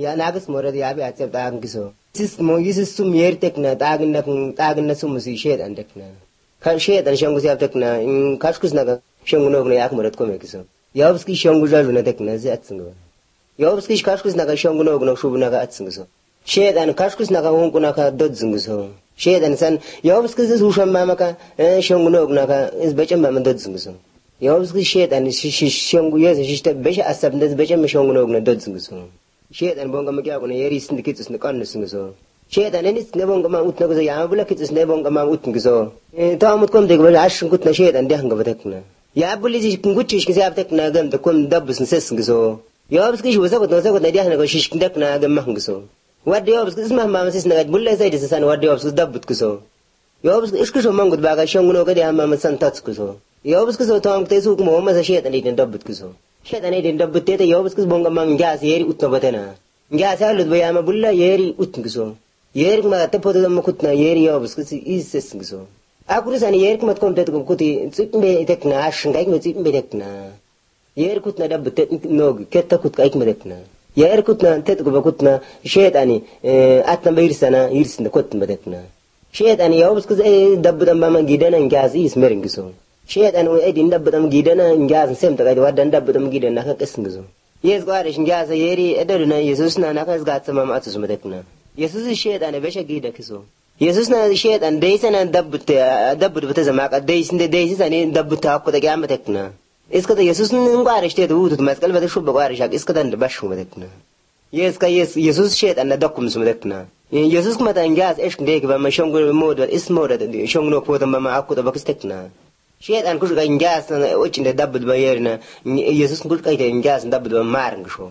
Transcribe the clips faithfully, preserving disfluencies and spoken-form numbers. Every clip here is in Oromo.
Ya nagas morad ya bi acep taag giso. Sis mo yisis sum yer tekna taag na taag na sum si shed an tekna. Kan shed an shangu siap tekna in kashkus naga shangu nog na yak morad ko me giso. Yawski shangu jalu na tekna ze atsingo. Yawski kashkus naga shangu nog na shubu naga atsingo. Shed an kashkus naga honku naga dodzingo. Shed an san yawski ze usham mama ka shangu nog naga is becem mama dodzingo. Yawski shed an shangu yes shishta besha asab ndes becem shangu nog na dodzingo. Shed an bonga ma kya ko ne yeri sin kitsus ne kan singo. Shed an enis ne bonga ma utna ko ya bula kitsus ne bonga ma utn giso. To amut kom de ba ash kutna shed an de hanga batakna. Ya buli ji kunguchish ki zap takna gam de kom dabbus ne ses giso. Yawski shi wasa ko no sa ko ne de hanga ko shish kindakna gam ma giso. What the obs is mamma sis na bulla sai dis san what the obs dabbut giso. Yawski ishku sho mangut ba ga shanguno ka de amma san tats giso. Yawski so to am te su ko mo ma sa shed an de dabbut giso. Shed an de dabbut te yawski bonga ma ngas yeri utna batana. Ngas alut ba ya ma bulla yeri utn giso. Yeri ma ta podo ma kutna yeri yawski is ses giso. Akurus an yeri mat kom te ko kuti tsipme tekna ash ngai me tsipme tekna. Yeri kutna dabbut te nog ketta kut kai me tekna. Yeri kutna te ko ba kutna shed ani atna bayir sana yirsin kot me tekna. Shed ani yawski dabbut ma ma gidana ngas is mering giso. Shed an we edin dabbam gidana ngas sem ta ga wadan dabbam gidana ka kasin gizo. Yes gware shin ngas yeri edaduna Jesus na na kas gatsa mama atus medekna. Jesus shed an besha gida kiso. Jesus na shed an dai sana dabbut dabbut bata zama ka dai sin dai sin ne dabbut ta ko da ga medekna. Iska da Jesus nin gware shte da wutu maskal bata shubba gware shak iska dan da bashu medekna. Yes ka yes Jesus shed an dakum su medekna. Jesus kuma ta ngas esh dai ga ma shongo mod is mod da shongo ko da mama akku da bakistekna. Shed an kush ga ngas na ochin da dabbut ba yerna Jesus kush ka ita ngas dabbut ba marng sho.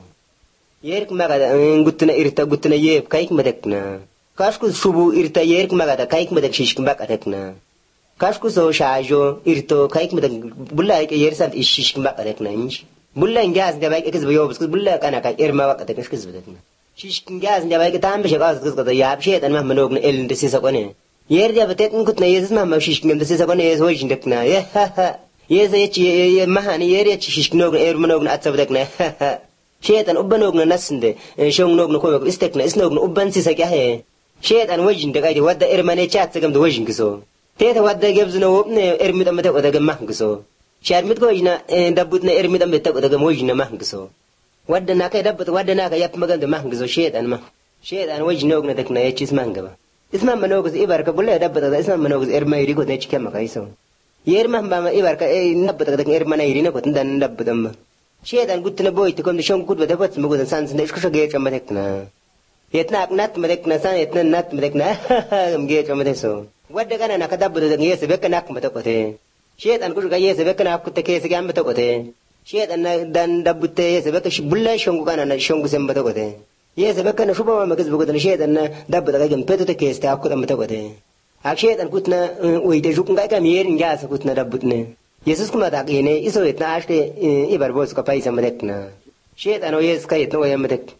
Yer kuma ga gutna irta gutna yeb kaik medekna. Kashku shubu irta yer kuma ga kaik medek shish kuma ka tekna. Kashku so shajo irto kaik medek bulla ke yer sant shish kuma ka tekna inch. Bulla ngas da bai ekes ba yobus bulla kana ka irma wa ka tekna shish bedekna. Shish ngas da bai ka tam be shagas ka da yab shed an ma manog na el ndesi sa kone. Yer da batet kutna yes ma ma shish ngam ndesi sa kone yes hojin dekna. Ya ha ha. Yes ye mahani yer ye shish nog er manog na atsab dekna. Shaytan ubbanog na nasinde shong nog na ko istekna isnog na ubban si sa kya he. Shaytan wajin da gaidi wadda irmane chat sagam da wajin giso. Teta wadda gebzuna wobne ermid am ta daga mah giso. Sharmit ko ina dabbut na ermid am ta daga wajin na mah giso. Wadda na kai dabbut wadda na ka yap magan da mah giso shaytan ma. Shaytan wajin nog na dakna ya cis manga ba. Isma manogis ibarka bulla dabbut da isma manogis ermai riko ne cikem ma kaiso. Yer ma ba ibarka e dabbut da ermana irina ko dan dabbut am. Shaytan gutna boy to kom de shong kut ba dabbut mugo dan san san ishku shage chamba tekna. Yetna aknat medekna san yetna nat medekna gam ge chamba teso. Wadda kana na kadabbut da yese bekka nak mata ko te. Shaytan kush ga yese bekka nak kut ke se gam mata ko te. Shaytan dan dabbut te yese bekka bulla shong kana na shong sem mata ko te. Yes, bekka na shuba ma kizbu gudan shaytan na dabba daga gam peto take sta akku mata gote. Ak shaytan kutna oi de jukun ga kam yerin ga sa kutna dabbutne. Jesus kuma da qine iso etna ashke ibar bos ka paisa madekna. Shaytan o yes ka etna o yamadak.